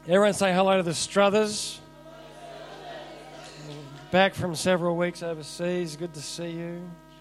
Everyone say hello to the Struthers. Back from several weeks overseas. Good to see you.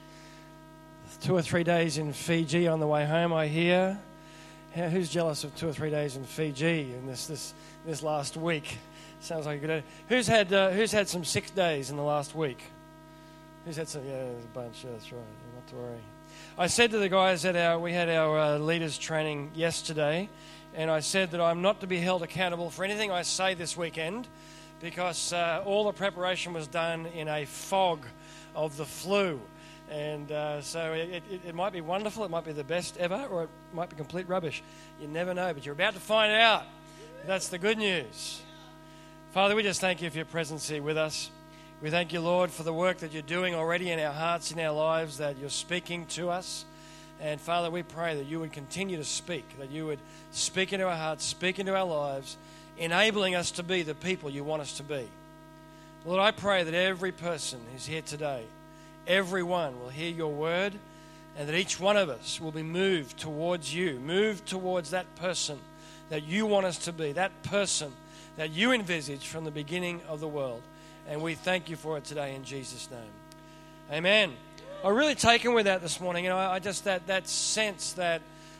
2 or 3 days in Fiji on the way home, I hear. Who's jealous of 2 or 3 days in Fiji in this last week? Sounds like a good idea. Who's had some 6 days in the last week? Who's had some? Yeah, there's a bunch. Yeah, that's right. Not to worry. I said to the guys that we had our leaders training yesterday, and I said that I'm not to be held accountable for anything I say this weekend because all the preparation was done in a fog of the flu. And so it might be wonderful, it might be the best ever, or it might be complete rubbish. You never know, but you're about to find out. That's the good news. Father, we just thank you for your presence here with us. We thank you, Lord, for the work that you're doing already in our hearts, in our lives, that you're speaking to us. And Father, we pray that you would continue to speak, that you would speak into our hearts, speak into our lives, enabling us to be the people you want us to be. Lord, I pray that every person who's here today, everyone will hear your word, and that each one of us will be moved towards you, moved towards that person that you want us to be, that person that you envisaged from the beginning of the world. And we thank you for it today in Jesus' name. Amen. I'm really taken with that this morning. I just that sense that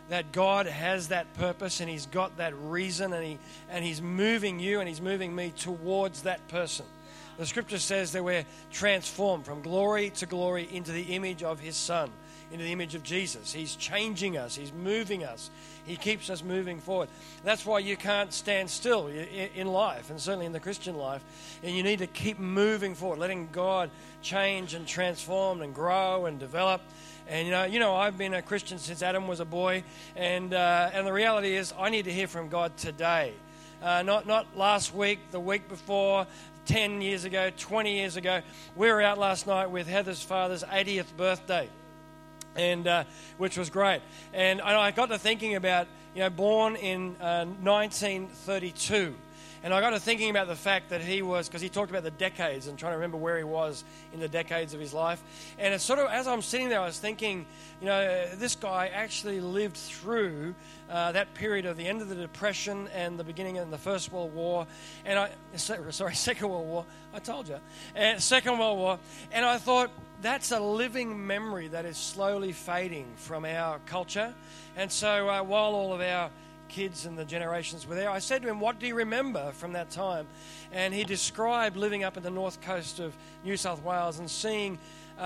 God has that purpose and he's got that reason and he's moving you and he's moving me towards that person. The scripture says that we're transformed from glory to glory into the image of his Son, into the image of Jesus. He's changing us. He's moving us. He keeps us moving forward. That's why you can't stand still in life, and certainly in the Christian life. And you need to keep moving forward, letting God change and transform and grow and develop. And you know, I've been a Christian since Adam was a boy, and the reality is, I need to hear from God today, not last week, the week before. 10 years ago, 20 years ago, we were out last night with Heather's father's 80th birthday, and which was great. And I got to thinking about, born in 1932, and I got to thinking about the fact that he was, because he talked about the decades and trying to remember where he was in the decades of his life. And it's sort of, as I'm sitting there, I was thinking, this guy actually lived through that period of the end of the Depression and the beginning of the First World War, Second World War, I told you, and Second World War, and I thought, that's a living memory that is slowly fading from our culture. And so while all of our kids and the generations were there, I said to him, what do you remember from that time? And he described living up in the north coast of New South Wales and seeing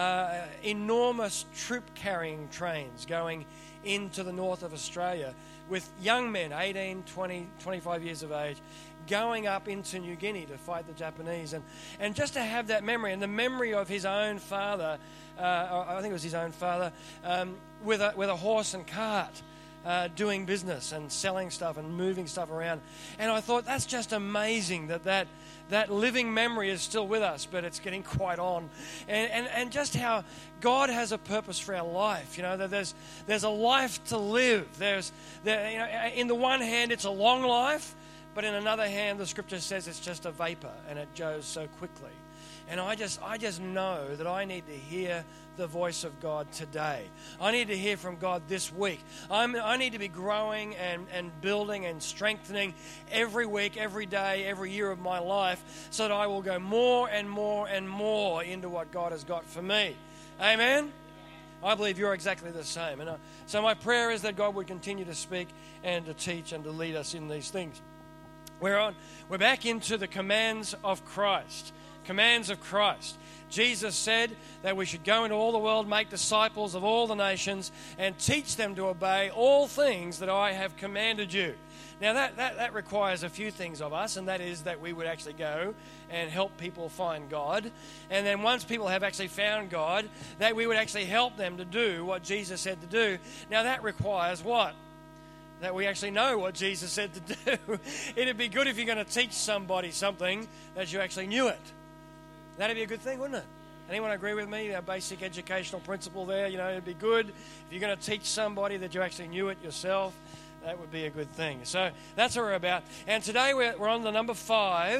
enormous troop-carrying trains going into the north of Australia with young men, 18, 20, 25 years of age, going up into New Guinea to fight the Japanese. And just to have that memory, and the memory of his own father, I think it was his own father, with a horse and cart, doing business and selling stuff and moving stuff around. And I thought, that's just amazing that living memory is still with us, but it's getting quite on. And just how God has a purpose for our life. That there's a life to live. In the one hand, it's a long life, but in another hand, the scripture says it's just a vapor and it goes so quickly. And I just know that I need to hear the voice of God today. I need to hear from God this week. I need to be growing and building and strengthening every week, every day, every year of my life, so that I will go more and more and more into what God has got for me. Amen? I believe you're exactly the same. And so my prayer is that God would continue to speak and to teach and to lead us in these things. We're back into the commands of Christ. Commands of Christ. Jesus said that we should go into all the world, make disciples of all the nations, and teach them to obey all things that I have commanded you. Now that requires a few things of us, and that is that we would actually go and help people find God. And then once people have actually found God, that we would actually help them to do what Jesus said to do. Now that requires what? That we actually know what Jesus said to do. It'd be good if you're going to teach somebody something that you actually knew it. That'd be a good thing, wouldn't it? Anyone agree with me? Our basic educational principle there, it'd be good if you're going to teach somebody that you actually knew it yourself. That would be a good thing. So that's what we're about. And today we're on the number 5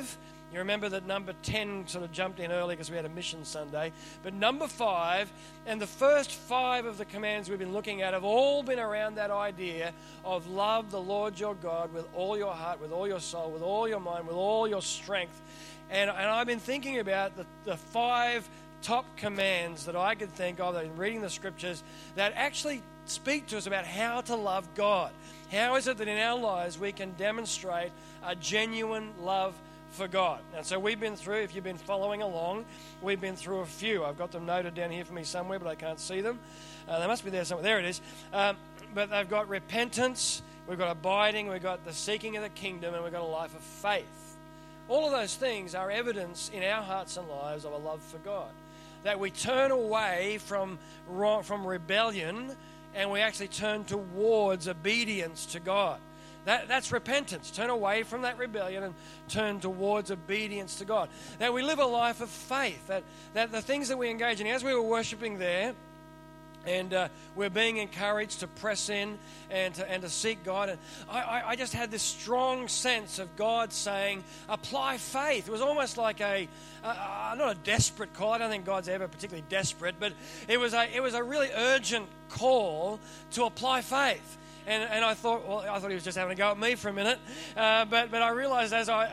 You remember that number 10 sort of jumped in early because we had a mission Sunday. But number 5, and the first 5 of the commands we've been looking at have all been around that idea of love the Lord your God with all your heart, with all your soul, with all your mind, with all your strength. And I've been thinking about the 5 top commands that I could think of in reading the scriptures that actually speak to us about how to love God. How is it that in our lives we can demonstrate a genuine love for God? And so we've been through, if you've been following along, we've been through a few. I've got them noted down here for me somewhere, but I can't see them. They must be there somewhere. There it is. But they've got repentance, we've got abiding, we've got the seeking of the kingdom, and we've got a life of faith. All of those things are evidence in our hearts and lives of a love for God. That we turn away from rebellion and we actually turn towards obedience to God. That's repentance. Turn away from that rebellion and turn towards obedience to God. That we live a life of faith. That the things that we engage in, as we were worshiping there, and we're being encouraged to press in and to seek God. And I just had this strong sense of God saying, apply faith. It was almost like not a desperate call. I don't think God's ever particularly desperate, but it was a really urgent call to apply faith. And I thought he was just having a go at me for a minute. But I realized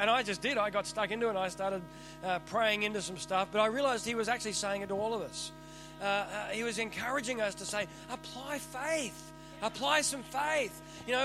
I got stuck into it and I started praying into some stuff. But I realized he was actually saying it to all of us. He was encouraging us to say, apply faith. Apply some faith.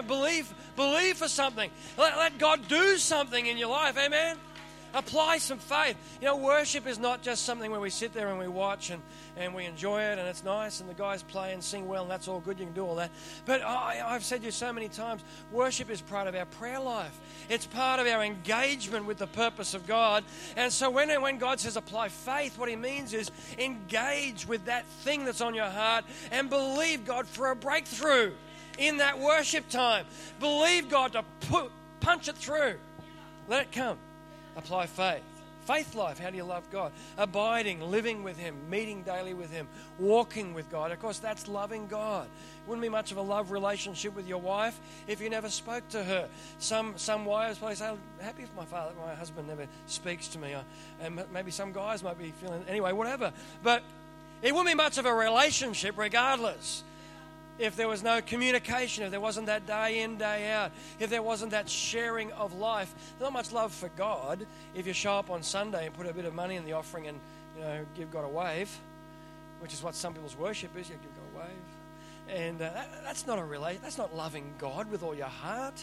Believe for something. Let God do something in your life. Amen? Apply some faith. Worship is not just something where we sit there and we watch and we enjoy it and it's nice and the guys play and sing well and that's all good. You can do all that. But I've said to you so many times, worship is part of our prayer life. It's part of our engagement with the purpose of God. And so when God says apply faith, what he means is engage with that thing that's on your heart and believe God for a breakthrough in that worship time. Believe God to punch it through. Let it come. Apply faith. Faith life, how do you love God? Abiding, living with him, meeting daily with him, walking with God. Of course, that's loving God. Wouldn't be much of a love relationship with your wife if you never spoke to her. Some wives probably say, I'm happy if my husband never speaks to me. And maybe some guys might be feeling, anyway, whatever. But it wouldn't be much of a relationship regardless. If there was no communication, if there wasn't that day in, day out, if there wasn't that sharing of life, not much love for God if you show up on Sunday and put a bit of money in the offering and, give God a wave, which is what some people's worship is. You give God a wave. And that's not that's not loving God with all your heart.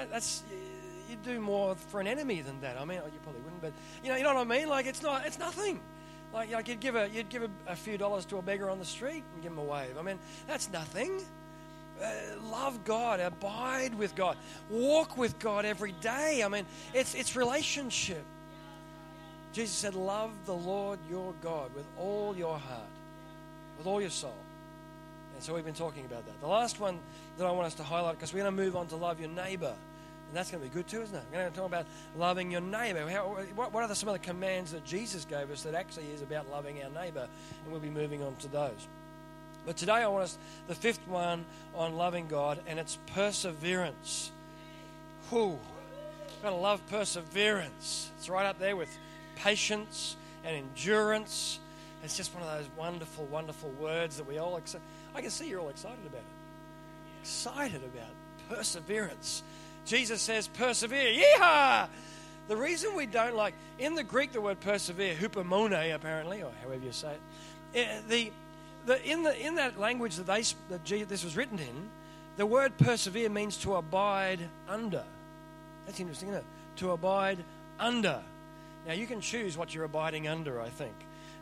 You do more for an enemy than that. I mean, you probably wouldn't, but you know what I mean? Like it's nothing. Like you'd give a few dollars to a beggar on the street and give him a wave. I mean, that's nothing. Love God, abide with God, walk with God every day. I mean, it's relationship. Jesus said, love the Lord your God with all your heart, with all your soul. And so we've been talking about that. The last one that I want us to highlight, because we're going to move on to love your neighbor. And that's going to be good too, isn't it? We're going to talk about loving your neighbor. What are some of the commands that Jesus gave us that actually is about loving our neighbor? And we'll be moving on to those. But today I want the 5th one on loving God, and it's perseverance. Whew. Got to love perseverance. It's right up there with patience and endurance. It's just one of those wonderful, wonderful words that we all accept. I can see you're all excited about it. Excited about perseverance. Jesus says, persevere. Yeehaw! The reason we don't like, in the Greek, the word persevere, hupomone, apparently, or however you say it, in that language that this was written in, the word persevere means to abide under. That's interesting, isn't it? To abide under. Now, you can choose what you're abiding under, I think.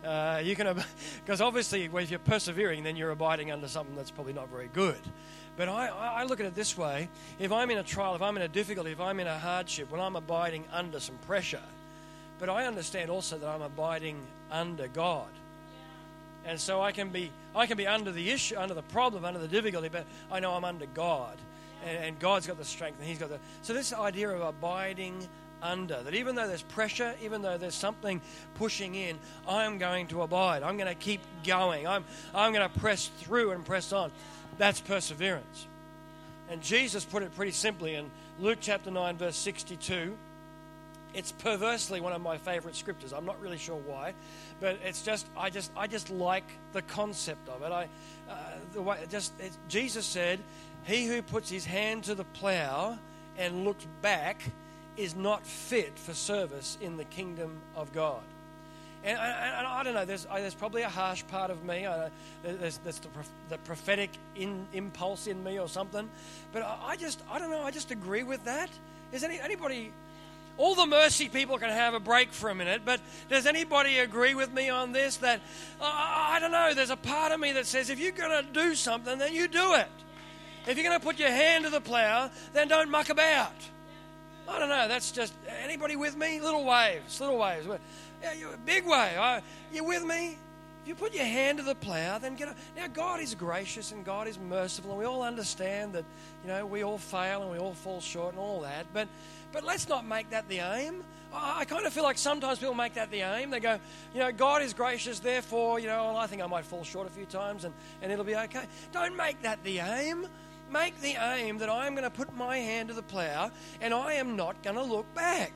Because obviously, if you're persevering, then you're abiding under something that's probably not very good. But I look at it this way. If I'm in a trial, if I'm in a difficulty, if I'm in a hardship, well, I'm abiding under some pressure. But I understand also that I'm abiding under God. And so I can be under the issue, under the problem, under the difficulty, but I know I'm under God. And God's got the strength and he's got the... So this idea of abiding under, that even though there's pressure, even though there's something pushing in, I'm going to abide. I'm going to keep going. I'm going to press through and press on. That's perseverance. And Jesus put it pretty simply in Luke chapter 9, verse 62. It's perversely one of my favorite scriptures. I'm not really sure why, but it's just I just like the concept of it. Jesus said, "He who puts his hand to the plow and looks back is not fit for service in the kingdom of God." And I don't know, there's probably a harsh part of me. There's the prophetic impulse in me or something. But I don't know, I just agree with that. Is anybody... All the mercy people can have a break for a minute, but does anybody agree with me on this? That, I don't know, there's a part of me that says if you're going to do something, then you do it. If you're going to put your hand to the plow, then don't muck about. I don't know, that's just... Anybody with me? Little waves. Yeah, big wave. You with me? If you put your hand to the plow, then get up. Now, God is gracious and God is merciful, and we all understand that, we all fail and we all fall short and all that. But let's not make that the aim. I kind of feel like sometimes people make that the aim. They go, God is gracious, therefore, well, I think I might fall short a few times and it'll be okay. Don't make that the aim. Make the aim that I'm going to put my hand to the plow and I am not going to look back.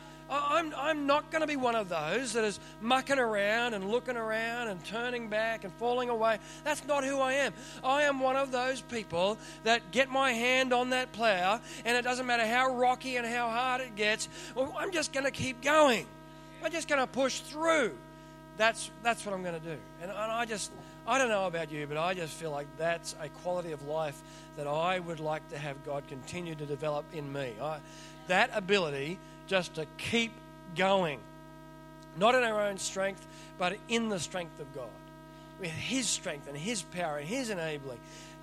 I'm not going to be one of those that is mucking around and looking around and turning back and falling away. That's not who I am. I am one of those people that get my hand on that plow, and it doesn't matter how rocky and how hard it gets, I'm just going to keep going. I'm just going to push through. That's what I'm going to do. And I don't know about you, but I just feel like that's a quality of life that I would like to have God continue to develop in me. That ability just to keep going, not in our own strength, but in the strength of God, with His strength and His power and His enabling,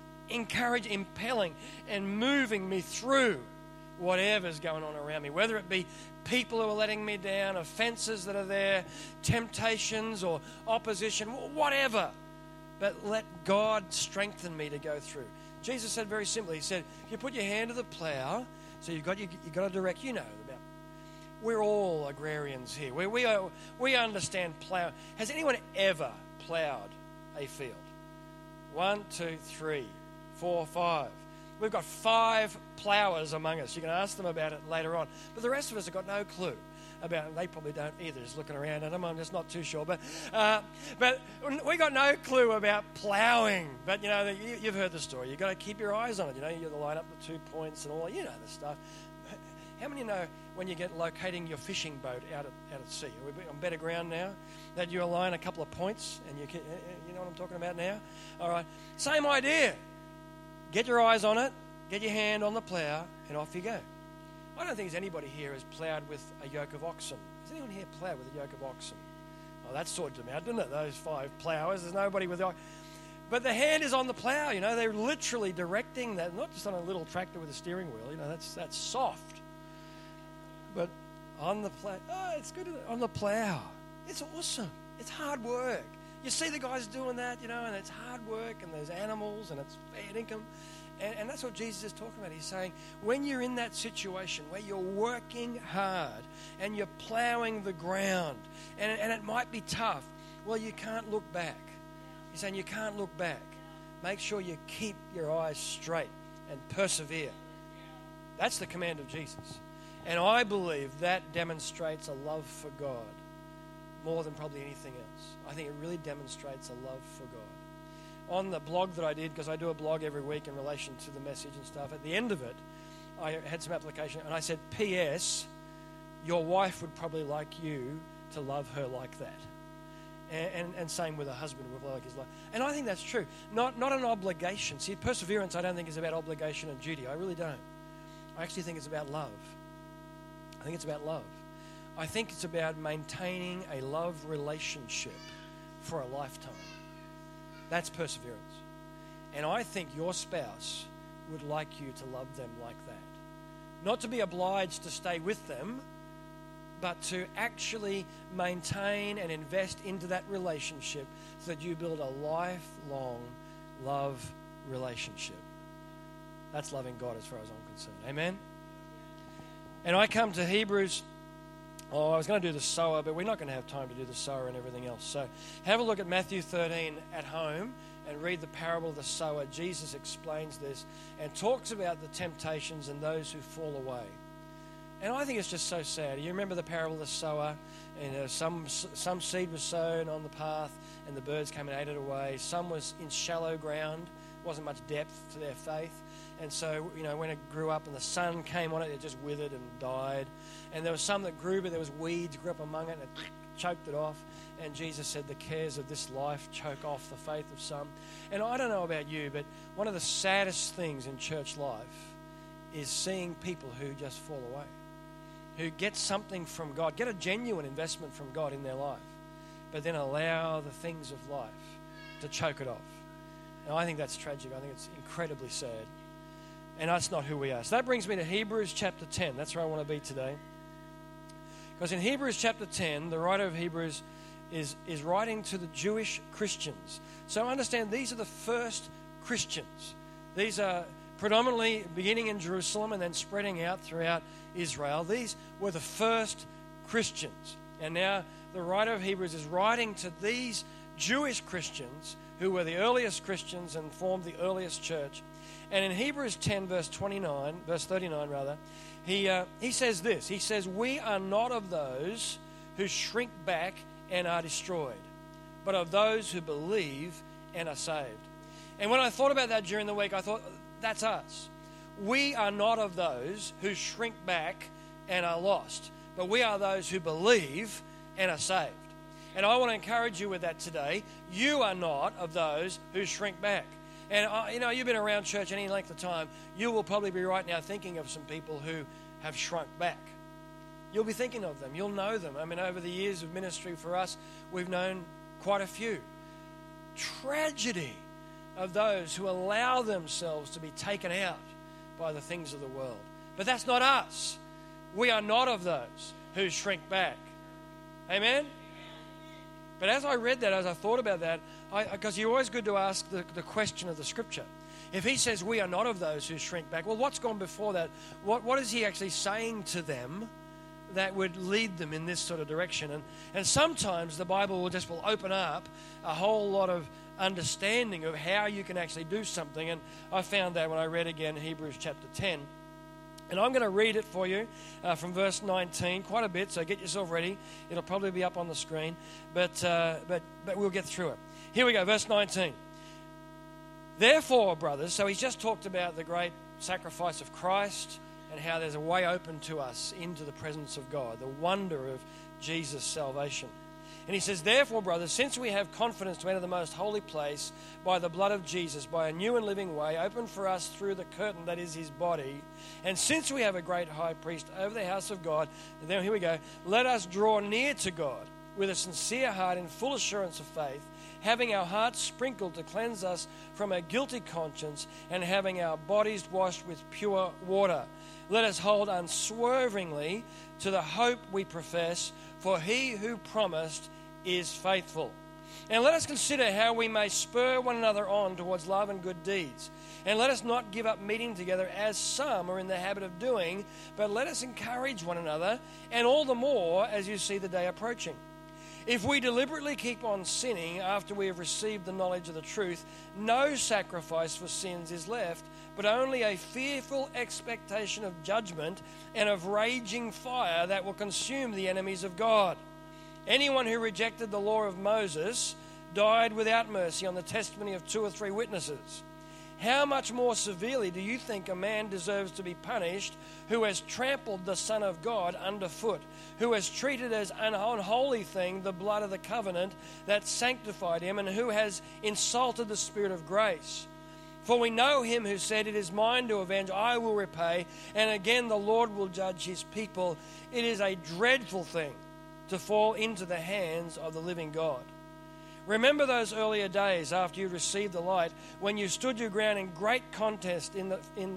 impelling and moving me through whatever's going on around me, whether it be people who are letting me down, offenses that are there, temptations or opposition, whatever. But let God strengthen me to go through. Jesus said very simply, He said, if you put your hand to the plow, so you've got to direct, about. We're all agrarians here. We understand plow. Has anyone ever plowed a field? 1, 2, 3, 4, 5. We've got 5 plowers among us. You can ask them about it later on. But the rest of us have got no clue about it. They probably don't either, just looking around at them. I'm just not too sure. But we got no clue about plowing. But, you've heard the story. You've got to keep your eyes on it. You got to line up the 2 points and all that. The stuff. How many know when you get locating your fishing boat out at sea? Are we on better ground now? That you align a couple of points and you know what I'm talking about now? All right. Same idea. Get your eyes on it, get your hand on the plow, and off you go. I don't think there's anybody here who's ploughed with a yoke of oxen. Has anyone here ploughed with a yoke of oxen? Oh, that sorted them out, didn't it? Those 5 ploughers. There's nobody with the... But the hand is on the plow, They're literally directing that, not just on a little tractor with a steering wheel. That's soft. But on the plow, it's good on the plow. It's awesome. It's hard work. You see the guys doing that, and it's hard work, and there's animals, and it's fair income. And that's what Jesus is talking about. He's saying, when you're in that situation where you're working hard and you're plowing the ground, and it might be tough, well, you can't look back. He's saying you can't look back. Make sure you keep your eyes straight and persevere. That's the command of Jesus. And I believe that demonstrates a love for God more than probably anything else. I think it really demonstrates a love for God. On the blog that I did, because I do a blog every week in relation to the message and stuff, at the end of it, I had some application, and I said, P.S., your wife would probably like you to love her like that. And same with a husband would like his life. And I think that's true. Not an obligation. See, perseverance I don't think is about obligation and duty. I really don't. I actually think it's about love. I think it's about love. I think it's about maintaining a love relationship for a lifetime. That's perseverance. And I think your spouse would like you to love them like that. Not to be obliged to stay with them, but to actually maintain and invest into that relationship so that you build a lifelong love relationship. That's loving God as far as I'm concerned. Amen? And I come to Hebrews. I was going to do the sower, but we're not going to have time to do the sower and everything else. So have a look at Matthew 13 at home and read the parable of the sower. Jesus explains this and talks about the temptations and those who fall away. And I think it's just so sad. You remember the parable of the sower, and some seed was sown on the path, and the birds came and ate it away. Some was in shallow ground, wasn't much depth to their faith. And so, when it grew up and the sun came on it, it just withered and died. And there was some that grew, but there was weeds grew up among it, and it choked it off. And Jesus said the cares of this life choke off the faith of some. And I don't know about you, but one of the saddest things in church life is seeing people who just fall away, who get something from God, get a genuine investment from God in their life, but then allow the things of life to choke it off. And I think that's tragic. I think it's incredibly sad. And that's not who we are. So that brings me to Hebrews chapter 10. That's where I want to be today. Because in Hebrews chapter 10, the writer of Hebrews is writing to the Jewish Christians. So understand, these are the first Christians. These are predominantly beginning in Jerusalem and then spreading out throughout Israel. These were the first Christians. And now the writer of Hebrews is writing to these Jewish Christians who were the earliest Christians and formed the earliest church. And in Hebrews 10, verse 39, he says this. He says, "We are not of those who shrink back and are destroyed, but of those who believe and are saved." And when I thought about that during the week, I thought, that's us. We are not of those who shrink back and are lost, but we are those who believe and are saved. And I want to encourage you with that today. You are not of those who shrink back. And, you've been around church any length of time, you will probably be right now thinking of some people who have shrunk back. You'll be thinking of them. You'll know them. I mean, over the years of ministry for us, we've known quite a few. Tragedy of those who allow themselves to be taken out by the things of the world. But that's not us. We are not of those who shrink back. Amen? But as I read that, as I thought about that, because you're always good to ask the question of the Scripture. If he says we are not of those who shrink back, well, what's gone before that? What is he actually saying to them that would lead them in this sort of direction? And sometimes the Bible will open up a whole lot of understanding of how you can actually do something. And I found that when I read again Hebrews chapter 10. And I'm going to read it for you from verse 19, quite a bit, so get yourself ready. It'll probably be up on the screen, but we'll get through it. Here we go, verse 19. "Therefore, brothers," so he's just talked about the great sacrifice of Christ and how there's a way open to us into the presence of God, the wonder of Jesus' salvation. And he says, "Therefore, brothers, since we have confidence to enter the most holy place by the blood of Jesus, by a new and living way, opened for us through the curtain that is his body, and since we have a great high priest over the house of God," and then here we go, "let us draw near to God with a sincere heart in full assurance of faith, having our hearts sprinkled to cleanse us from a guilty conscience, and having our bodies washed with pure water. Let us hold unswervingly to the hope we profess, for he who promised is faithful. And let us consider how we may spur one another on towards love and good deeds. And let us not give up meeting together as some are in the habit of doing, but let us encourage one another, and all the more as you see the day approaching. If we deliberately keep on sinning after we have received the knowledge of the truth, no sacrifice for sins is left, but only a fearful expectation of judgment and of raging fire that will consume the enemies of God. Anyone who rejected the law of Moses died without mercy on the testimony of 2 or 3 witnesses. How much more severely do you think a man deserves to be punished who has trampled the Son of God underfoot, who has treated as an unholy thing the blood of the covenant that sanctified him, and who has insulted the Spirit of grace? For we know him who said, 'It is mine to avenge, I will repay,' and again the Lord will judge his people. It is a dreadful thing to fall into the hands of the living God. Remember those earlier days after you received the light, when you stood your ground in great contest in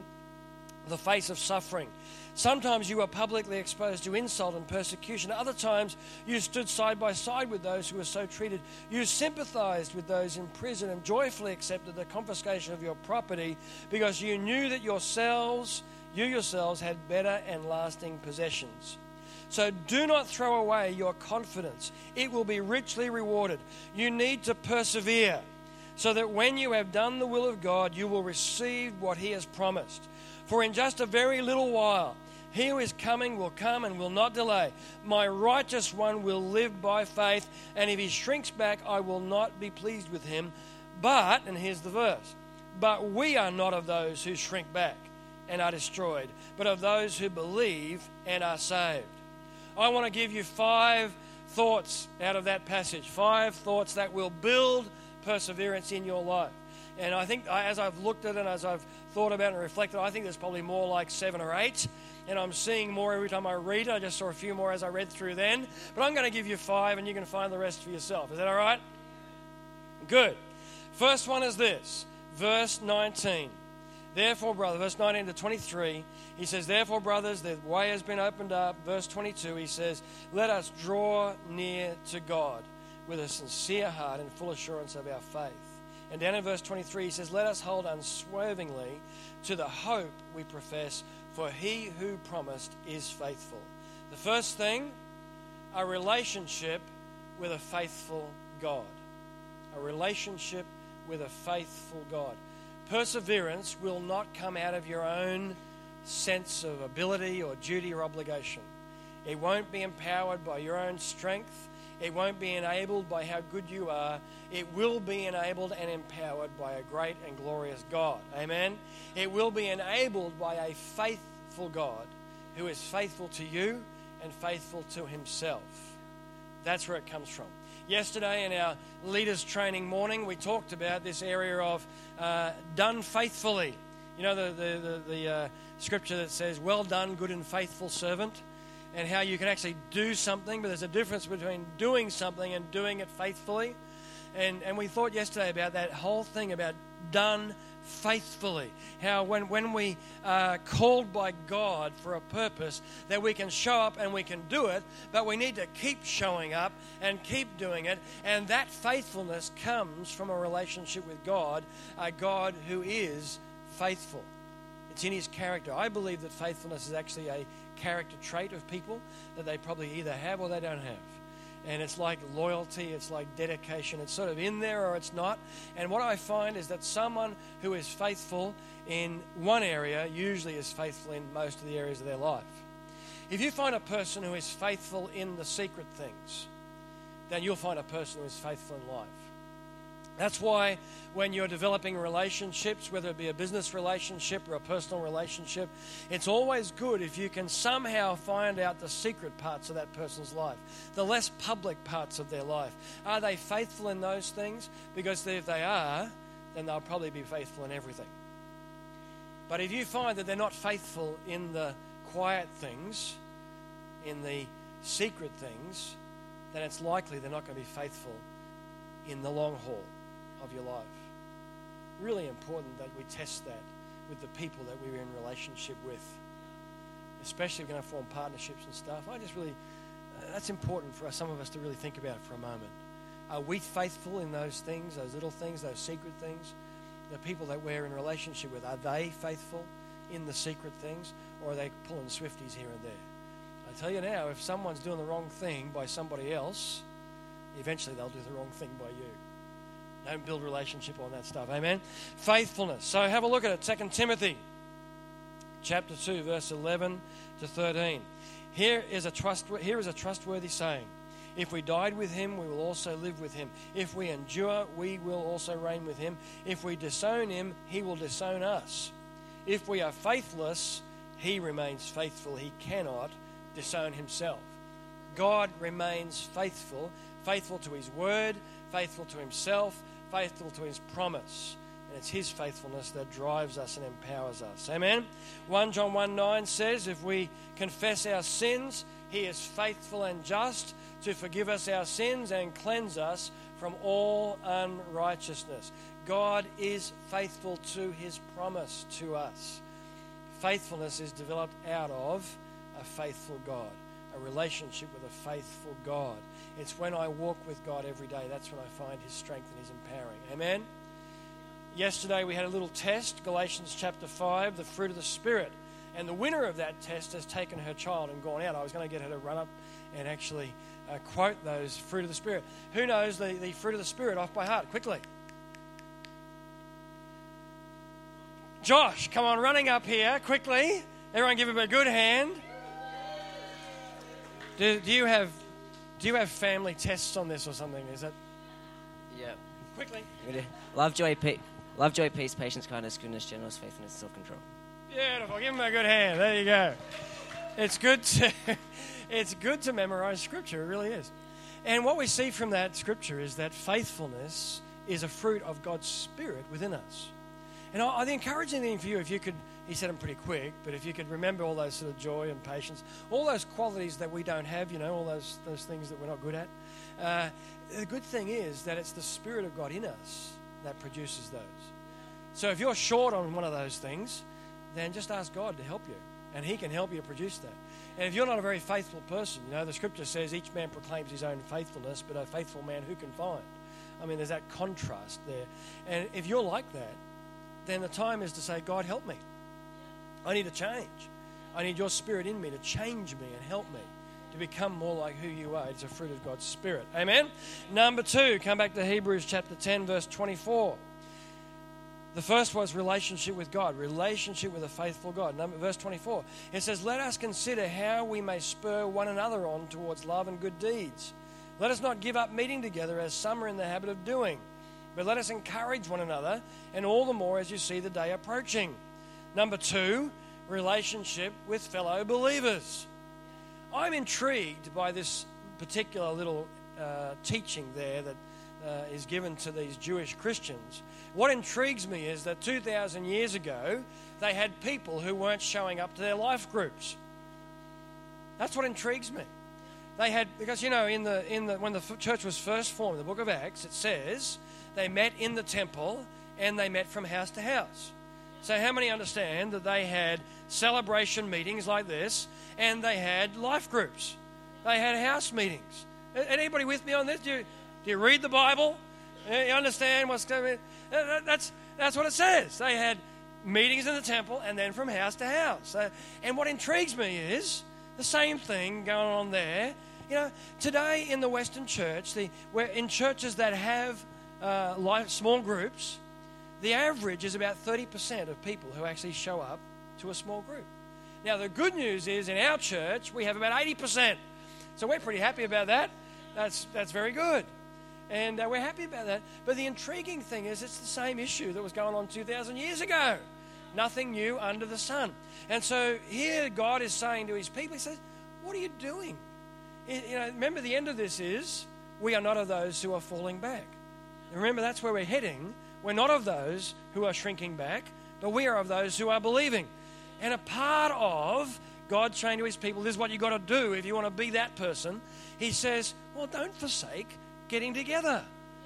the face of suffering. Sometimes you were publicly exposed to insult and persecution. Other times you stood side by side with those who were so treated. You sympathized with those in prison and joyfully accepted the confiscation of your property because you knew that you yourselves had better and lasting possessions. So do not throw away your confidence. It will be richly rewarded. You need to persevere so that when you have done the will of God, you will receive what he has promised. For in just a very little while, He who is coming will come and will not delay. My righteous one will live by faith, and if he shrinks back, I will not be pleased with him. But, and here's the verse, but we are not of those who shrink back and are destroyed, but of those who believe and are saved. I want to give you 5 thoughts out of that passage, 5 thoughts that will build perseverance in your life. And I think as I've looked at it and as I've thought about it and reflected, I think there's probably more like 7 or 8. And I'm seeing more every time I read it. I just saw a few more as I read through then. But I'm going to give you 5 and you can find the rest for yourself. Is that all right? Good. First one is this. Verse 19. Therefore, brother, verse 19 to 23, he says, therefore, brothers, the way has been opened up. Verse 22, he says, let us draw near to God with a sincere heart and full assurance of our faith. And down in verse 23, he says, let us hold unswervingly to the hope we profess, for he who promised is faithful. The first thing, a relationship with a faithful God. A relationship with a faithful God. Perseverance will not come out of your own sense of ability or duty or obligation. It won't be empowered by your own strength. It won't be enabled by how good you are. It will be enabled and empowered by a great and glorious God. Amen? It will be enabled by a faithful God who is faithful to you and faithful to himself. That's where it comes from. Yesterday in our leaders training morning, we talked about this area of done faithfully. You know the scripture that says, well done, good and faithful servant, and how you can actually do something, but there's a difference between doing something and doing it faithfully. And we thought yesterday about that whole thing about done faithfully. How when we are called by God for a purpose, that we can show up and we can do it, but we need to keep showing up and keep doing it. And that faithfulness comes from a relationship with God, a God who is faithful. It's in his character. I believe that faithfulness is actually a character trait of people that they probably either have or they don't have. And it's like loyalty, it's like dedication. It's sort of in there or it's not. And what I find is that someone who is faithful in one area usually is faithful in most of the areas of their life. If you find a person who is faithful in the secret things, then you'll find a person who is faithful in life. That's why when you're developing relationships, whether it be a business relationship or a personal relationship, it's always good if you can somehow find out the secret parts of that person's life, the less public parts of their life. Are they faithful in those things? Because if they are, then they'll probably be faithful in everything. But if you find that they're not faithful in the quiet things, in the secret things, then it's likely they're not going to be faithful in the long haul of your life. Really important that we test that with the people that we're in relationship with, especially if we're going to form partnerships and stuff. That's important for some of us to really think about for a moment. Are we faithful in those things, those little things, those secret things? The people that we're in relationship with, are they faithful in the secret things, or are they pulling Swifties here and there? I tell you now, if someone's doing the wrong thing by somebody else, eventually they'll do the wrong thing by you. Don't build relationship on that stuff. Amen? Faithfulness. So have a look at it. 2 Timothy chapter 2, verse 11 to 13. Here is a trustworthy saying. If we died with him, we will also live with him. If we endure, we will also reign with him. If we disown him, he will disown us. If we are faithless, he remains faithful. He cannot disown himself. God remains faithful, faithful to his word, faithful to himself, faithful to his promise. And it's his faithfulness that drives us and empowers us. Amen? 1 John 1:9 says, if we confess our sins, he is faithful and just to forgive us our sins and cleanse us from all unrighteousness. God is faithful to his promise to us. Faithfulness is developed out of a faithful God, a relationship with a faithful God. It's when I walk with God every day, that's when I find his strength and his empowering. Amen? Yesterday we had a little test, Galatians chapter 5, the fruit of the Spirit. And the winner of that test has taken her child and gone out. I was going to get her to run up and actually quote those fruit of the Spirit. Who knows the fruit of the Spirit off by heart? Quickly. Josh, come on, running up here quickly. Everyone give him a good hand. Do you have family tests on this or something? Is that... Yeah. Quickly. Love, joy, peace, patience, kindness, goodness, gentleness, faithfulness, self-control. Beautiful. Give him a good hand. There you go. It's good to memorize Scripture. It really is. And what we see from that Scripture is that faithfulness is a fruit of God's Spirit within us. And the encouraging thing for you, if you could, he said them pretty quick, but if you could remember all those sort of joy and patience, all those qualities that we don't have, all those things that we're not good at, the good thing is that it's the Spirit of God in us that produces those. So if you're short on one of those things, then just ask God to help you, and he can help you produce that. And if you're not a very faithful person, the Scripture says each man proclaims his own faithfulness, but a faithful man who can find? I mean, there's that contrast there. And if you're like that, then the time is to say, God, help me. I need to change. I need your Spirit in me to change me and help me to become more like who you are. It's a fruit of God's Spirit. Amen? Number 2, come back to Hebrews chapter 10, verse 24. The first was relationship with God, relationship with a faithful God. Verse 24, it says, let us consider how we may spur one another on towards love and good deeds. Let us not give up meeting together as some are in the habit of doing, but let us encourage one another, and all the more as you see the day approaching. Number 2, relationship with fellow believers. I'm intrigued by this particular little teaching there that is given to these Jewish Christians. What intrigues me is that 2,000 years ago, they had people who weren't showing up to their life groups. That's what intrigues me. They had, because when the church was first formed, the book of Acts, it says they met in the temple and they met from house to house. So how many understand that they had celebration meetings like this and they had life groups? They had house meetings. Anybody with me on this? Do you read the Bible? You understand what's going on? That's what it says. They had meetings in the temple and then from house to house. And what intrigues me is the same thing going on there. Today in the Western church, we're in churches that have small groups, the average is about 30% of people who actually show up to a small group. Now, the good news is in our church, we have about 80%. So we're pretty happy about that. That's very good. And we're happy about that. But the intriguing thing is it's the same issue that was going on 2,000 years ago. Nothing new under the sun. And so here God is saying to his people, he says, what are you doing? Remember the end of this is, we are not of those who are falling back. And remember, that's where we're heading. We're not of those who are shrinking back, but we are of those who are believing. And a part of God saying to his people, this is what you've got to do if you want to be that person. He says, well, don't forsake getting together.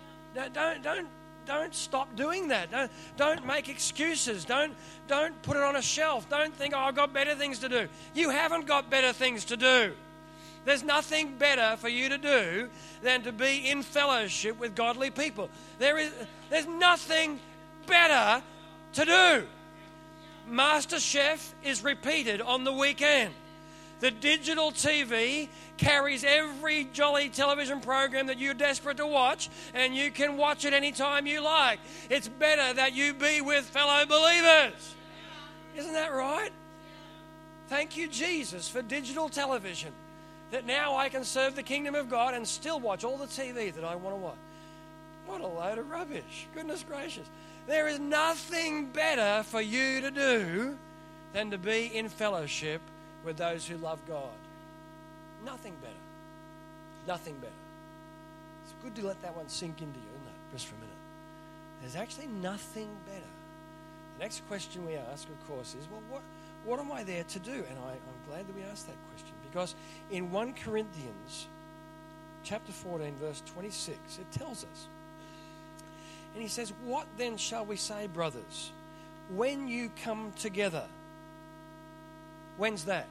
Don't stop doing that. Don't make excuses. Don't put it on a shelf. Don't think, I've got better things to do. You haven't got better things to do. There's nothing better for you to do than to be in fellowship with godly people. There's nothing better to do. MasterChef is repeated on the weekend. The digital TV carries every jolly television program that you're desperate to watch, and you can watch it anytime you like. It's better that you be with fellow believers. Isn't that right? Thank you, Jesus, for digital television, that now I can serve the kingdom of God and still watch all the TV that I want to watch. What a load of rubbish. Goodness gracious. There is nothing better for you to do than to be in fellowship with those who love God. Nothing better. Nothing better. It's good to let that one sink into you, isn't it? Just for a minute. There's actually nothing better. The next question we ask, of course, is, well, what am I there to do? And I'm glad that we asked that question, because in 1 Corinthians chapter 14, verse 26, it tells us, and he says, what then shall we say, brothers, when you come together? When's that?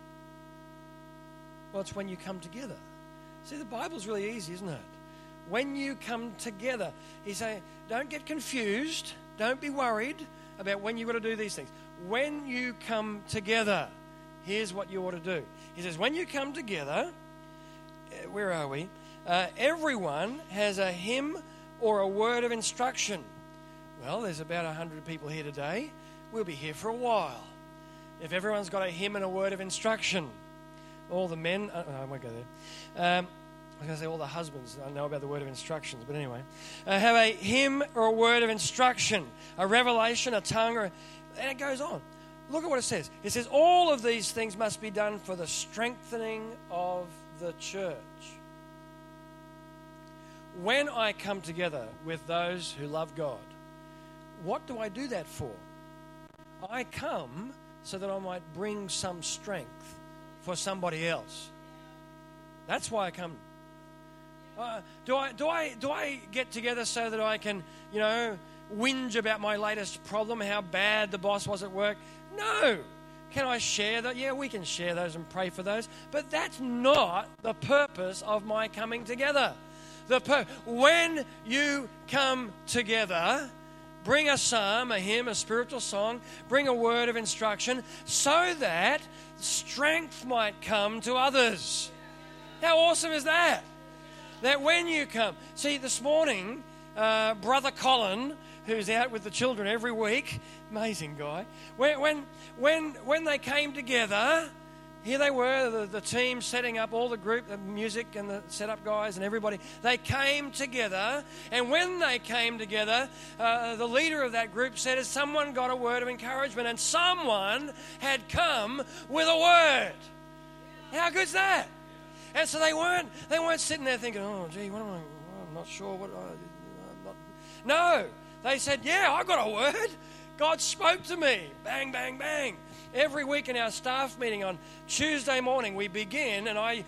Well, it's when you come together. See, the Bible's really easy, isn't it? When you come together. He's saying, don't get confused. Don't be worried about when you've got to do these things. When you come together, here's what you ought to do. He says, when you come together, where are we? Everyone has a hymn or a word of instruction. Well, there's about 100 people here today. We'll be here for a while. If everyone's got a hymn and a word of instruction, all the men, I won't go there. I was going to say all the husbands, I know about the word of instructions, but anyway. Have a hymn or a word of instruction, a revelation, a tongue, and it goes on. Look at what it says. It says, all of these things must be done for the strengthening of the church. When I come together with those who love God, what do I do that for? I come so that I might bring some strength for somebody else. That's why I come. Do I get together so that I can, whinge about my latest problem, how bad the boss was at work? No. Can I share that? Yeah, we can share those and pray for those. But that's not the purpose of my coming together. When you come together, bring a psalm, a hymn, a spiritual song, bring a word of instruction so that strength might come to others. How awesome is that? That when you come. See, this morning, Brother Colin, who's out with the children every week, amazing guy, when they came together, here they were, the team setting up, all the group, the music and the setup guys and everybody. They came together, and when they came together, the leader of that group said, has someone got a word of encouragement? And someone had come with a word. How good's that? And so they weren't sitting there thinking, oh, gee, what am I? I'm not sure what. I'm not. No, they said, yeah, I got a word. God spoke to me. Bang, bang, bang. Every week in our staff meeting on Tuesday morning, we begin, I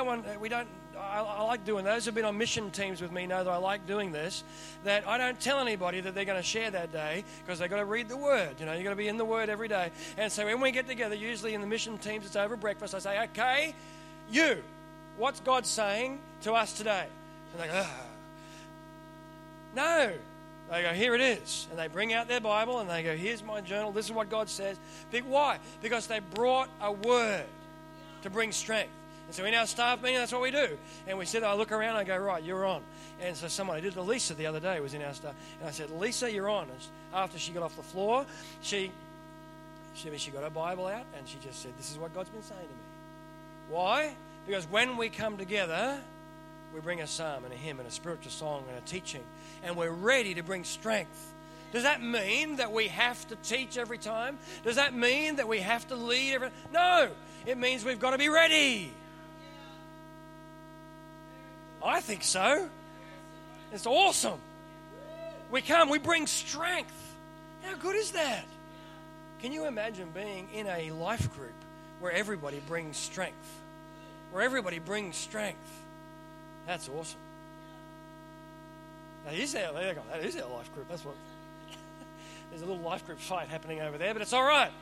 like doing those who've been on mission teams with me know that I like doing this, that I don't tell anybody that they're going to share that day because they've got to read the Word. You've got to be in the Word every day. And so when we get together, usually in the mission teams, it's over breakfast, I say, okay, what's God saying to us today? And they go, no. They go, here it is. And they bring out their Bible and they go, here's my journal. This is what God says. Why? Because they brought a word to bring strength. And so in our staff meeting, that's what we do. And we said, I look around, I go, right, you're on. And so someone, I did to Lisa the other day, was in our staff. And I said, Lisa, you're on. And after she got off the floor, she got her Bible out and she just said, this is what God's been saying to me. Why? Because when we come together, we bring a psalm and a hymn and a spiritual song and a teaching, and we're ready to bring strength. Does that mean that we have to teach every time? Does that mean that we have to lead every time? No, it means we've got to be ready. I think so. It's awesome. We come, we bring strength. How good is that? Can you imagine being in a life group where everybody brings strength? Where everybody brings strength. That's awesome. That is our life group. That's what. There's a little life group fight happening over there, but it's all right.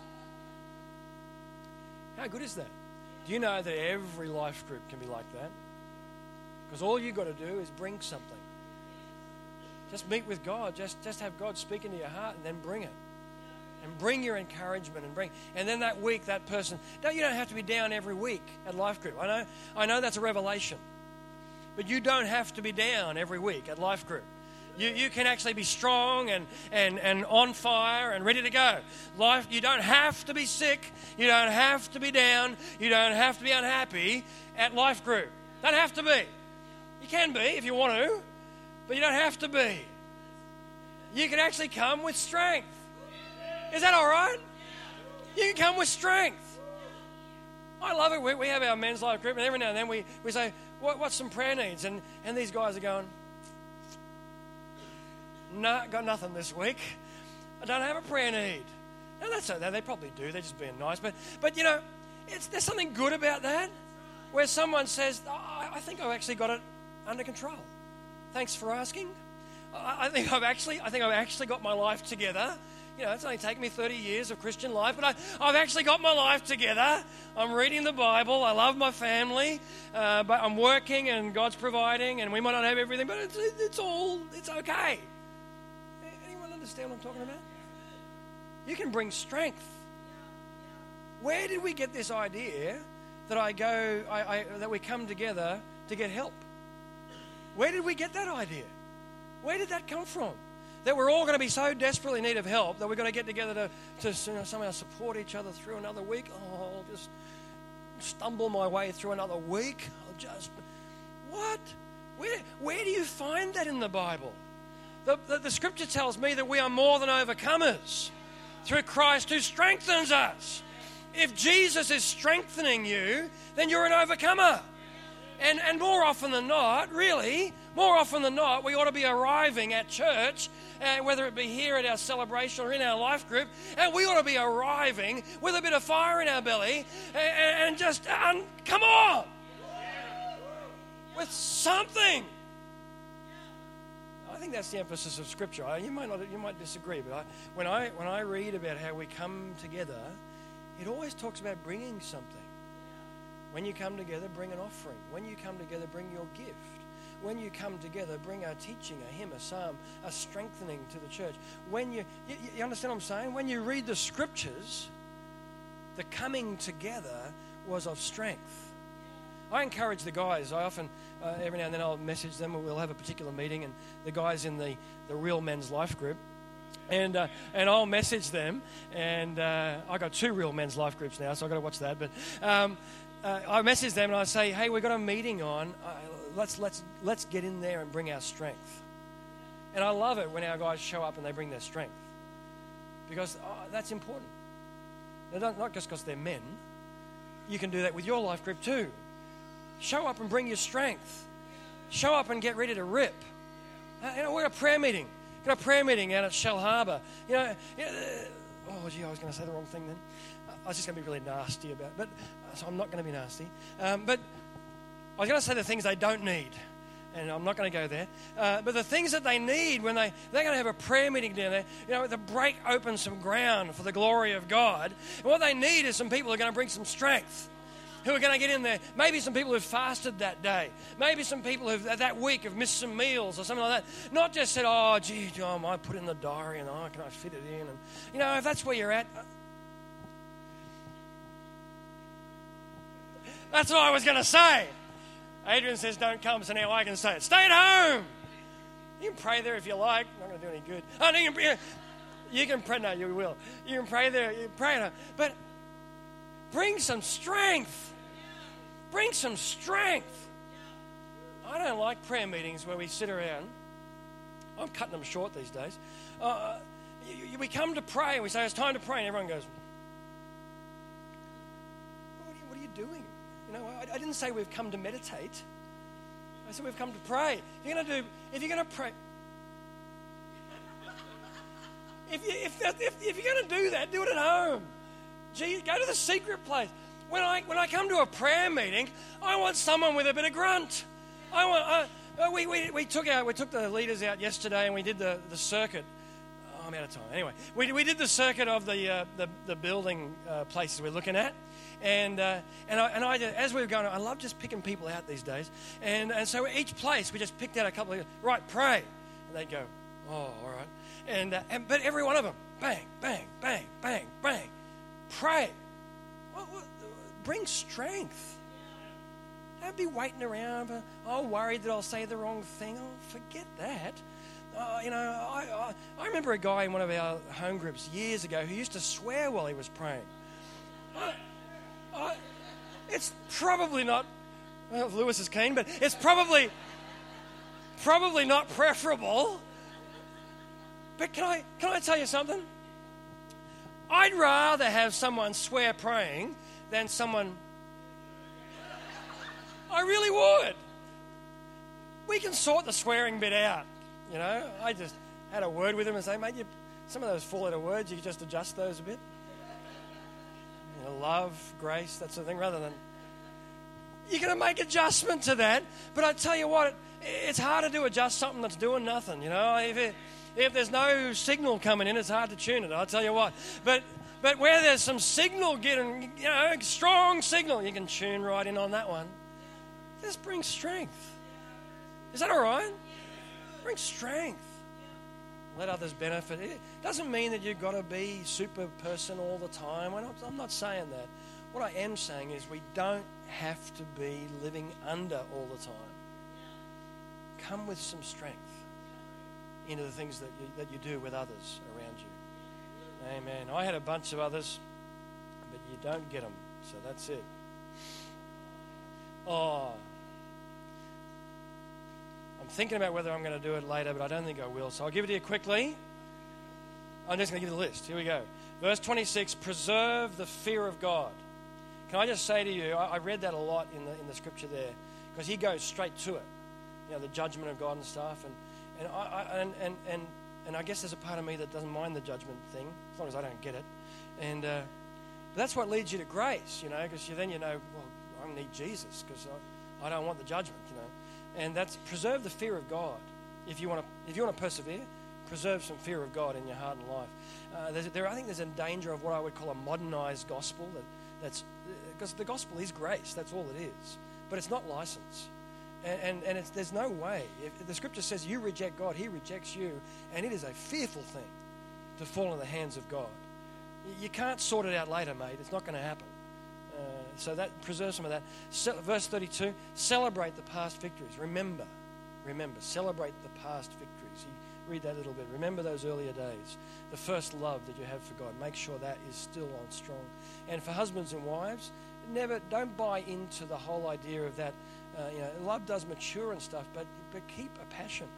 How good is that? Do you know that every life group can be like that? Because all you've got to do is bring something. Just meet with God. Just have God speak into your heart and then bring it. And bring your encouragement and then that week, that person. You don't have to be down every week at life group. I know that's a revelation. But you don't have to be down every week at life group. You can actually be strong and on fire and ready to go. You don't have to be sick. You don't have to be down. You don't have to be unhappy at life group. Don't have to be. You can be if you want to, but you don't have to be. You can actually come with strength. Is that all right? You can come with strength. I love it. We have our men's life group, and every now and then we say, what's some prayer needs? And these guys are going, no, got nothing this week. I don't have a prayer need. Now, that's okay. They probably do. They're just being nice. But there's something good about that, where someone says, I think I've actually got it under control. Thanks for asking. I think I've actually got my life together. It's only taken me 30 years of Christian life, but I've actually got my life together. I'm reading the Bible. I love my family, but I'm working and God's providing, and we might not have everything, but it's okay. Anyone understand what I'm talking about? You can bring strength. Where did we get this idea that that we come together to get help? Where did we get that idea? Where did that come from? that we're all going to be so desperately in need of help that we're going to get together to somehow support each other through another week. Oh, I'll just stumble my way through another week. What? Where do you find that in the Bible? The Scripture tells me that we are more than overcomers through Christ who strengthens us. If Jesus is strengthening you, then you're an overcomer. And more often than not, really, more often than not, we ought to be arriving at church, whether it be here at our celebration or in our life group, and we ought to be arriving with a bit of fire in our belly and just, come on, with something. I think that's the emphasis of Scripture. You might disagree, but when I read about how we come together, it always talks about bringing something. When you come together, bring an offering. When you come together, bring your gift. When you come together, bring a teaching, a hymn, a psalm, a strengthening to the church. When you understand what I'm saying? When you read the Scriptures, the coming together was of strength. I encourage the guys. I often, every now and then I'll message them, or we'll have a particular meeting, and the guys in the Real Men's Life group, and I'll message them, and I got 2 Real Men's Life groups now, so I've got to watch that, but I message them and I say, hey, we've got a meeting on, let's get in there and bring our strength. And I love it when our guys show up and they bring their strength, because that's important. Not just because they're men. You can do that with your life group too. Show up and bring your strength. Show up and get ready to rip. We're at a prayer meeting. Got a prayer meeting out at Shell Harbour. I was going to say the wrong thing then. I was just going to be really nasty about it, but so I'm not going to be nasty. But I was going to say the things they don't need, and I'm not going to go there. But the things that they need when they're going to have a prayer meeting down there, to break open some ground for the glory of God. And what they need is some people who are going to bring some strength, who are going to get in there. Maybe some people who've fasted that day. Maybe some people who've that week have missed some meals or something like that. Not just said, I might put it in the diary and can I fit it in? And if that's where you're at. That's what I was going to say. Adrian says don't come, so now I can say it. Stay at home. You can pray there if you like. Not going to do any good. Oh, no, you can pray. No, you will. You can pray there. You pray at home. But bring some strength. Bring some strength. I don't like prayer meetings where we sit around. I'm cutting them short these days. We come to pray and we say it's time to pray, and everyone goes, what are you doing? I didn't say we've come to meditate. I said we've come to pray. If you're going to pray, if you're going to do that, do it at home. Go to the secret place. When I come to a prayer meeting, I want someone with a bit of grunt. We took the leaders out yesterday and we did the circuit. I'm out of time. Anyway, we did the circuit of the building places we're looking at, and I as we were going, I love just picking people out these days, and so each place we just picked out a couple of pray, and they'd go, oh, all right, but every one of them, bang, bang, bang, bang, bang, pray. Bring strength. Don't be waiting around. Worried that I'll say the wrong thing. Forget that. I remember a guy in one of our home groups years ago who used to swear while he was praying. It's probably not, well, Lewis is keen, but it's probably not preferable. But can I tell you something? I'd rather have someone swear praying than someone. I really would. We can sort the swearing bit out. I just had a word with him and say, mate, some of those 4-letter words, you just adjust those a bit. Love, grace, that sort of thing, rather than... You're going to make adjustment to that, but I tell you what, it's hard to adjust something that's doing nothing, If there's no signal coming in, it's hard to tune it, I'll tell you what. But where there's some signal getting, strong signal, you can tune right in on that one. Just bring strength. Is that all right? Bring strength. Let others benefit. It doesn't mean that you've got to be super person all the time. I'm not saying that. What I am saying is we don't have to be living under all the time. Come with some strength. into the things that you do with others around you. Amen. I had a bunch of others, but you don't get them, so that's it. Oh, I'm thinking about whether I'm going to do it later, but I don't think I will, so I'll give it to you quickly. I'm just going to give you the list. Here we go. Verse 26, preserve the fear of God. Can I just say to you, I read that a lot in the scripture there, because he goes straight to it, the judgment of God and stuff, and I guess there's a part of me that doesn't mind the judgment thing, as long as I don't get it, and but that's what leads you to grace, because then well, I need Jesus, because I don't want the judgment, and that's preserve the fear of God. If you want to persevere, preserve some fear of God in your heart and life. I think there's a danger of what I would call a modernized gospel. That's because the gospel is grace. That's all it is. But it's not license. And there's no way. If the scripture says you reject God, he rejects you. And it is a fearful thing to fall in the hands of God. You can't sort it out later, mate. It's not going to happen. So that preserve some of that. Verse 32, celebrate the past victories. Remember, celebrate the past victories. Read that a little bit. Remember those earlier days, the first love that you have for God. Make sure that is still on strong. And for husbands and wives, don't buy into the whole idea of that. Love does mature and stuff, but keep a passion.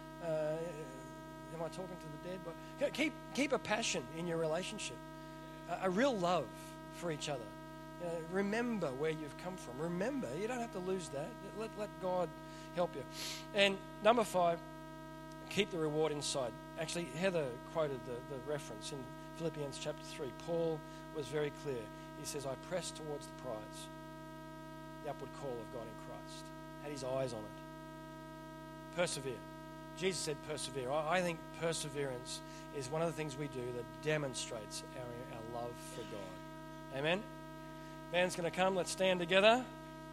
Am I talking to the dead? But keep a passion in your relationship, a real love for each other. Remember where you've come from. Remember, you don't have to lose that. Let God help you. And number 5. Keep the reward inside. Actually, Heather quoted the reference in Philippians chapter 3. Paul was very clear. He says, I press towards the prize, the upward call of God in Christ. Had his eyes on it. Persevere. Jesus said persevere. I think perseverance is one of the things we do that demonstrates our love for God. Amen? Band's going to come. Let's stand together.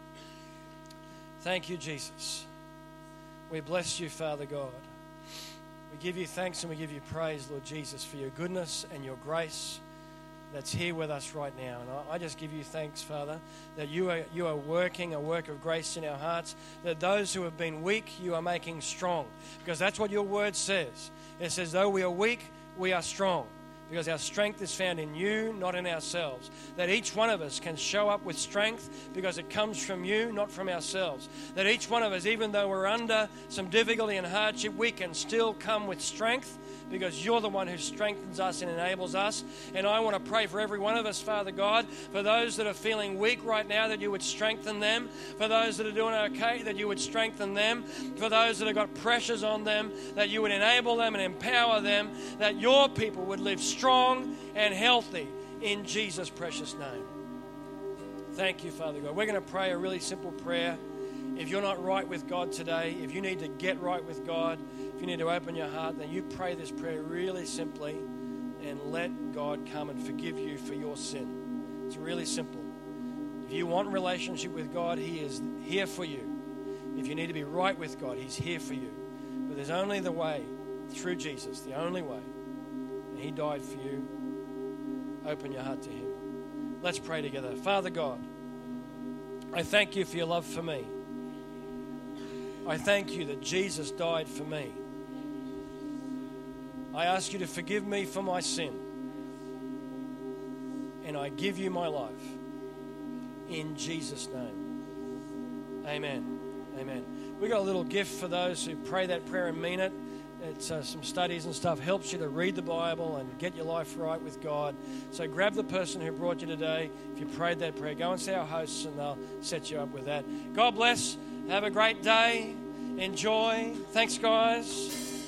Thank you, Jesus. We bless you, Father God. We give you thanks and we give you praise, Lord Jesus, for your goodness and your grace that's here with us right now. And I just give you thanks, Father, that you are working a work of grace in our hearts, that those who have been weak, you are making strong. Because that's what your word says. It says, though we are weak, we are strong. Because our strength is found in you, not in ourselves. That each one of us can show up with strength because it comes from you, not from ourselves. That each one of us, even though we're under some difficulty and hardship, we can still come with strength because you're the one who strengthens us and enables us. And I want to pray for every one of us, Father God, for those that are feeling weak right now, that you would strengthen them. For those that are doing okay, that you would strengthen them. For those that have got pressures on them, that you would enable them and empower them, that your people would live strong and healthy in Jesus' precious name. Thank you, Father God. We're going to pray a really simple prayer. If you're not right with God today, if you need to get right with God, if you need to open your heart, then you pray this prayer really simply and let God come and forgive you for your sin. It's really simple. If you want relationship with God, he is here for you. If you need to be right with God, he's here for you. But there's only the way through Jesus, the only way. And he died for you. Open your heart to him. Let's pray together. Father God, I thank you for your love for me. I thank you that Jesus died for me. I ask you to forgive me for my sin. And I give you my life. In Jesus' name. Amen. Amen. We got a little gift for those who pray that prayer and mean it. It's some studies and stuff. Helps you to read the Bible and get your life right with God. So grab the person who brought you today. If you prayed that prayer, go and see our hosts and they'll set you up with that. God bless. Have a great day. Enjoy. Thanks, guys.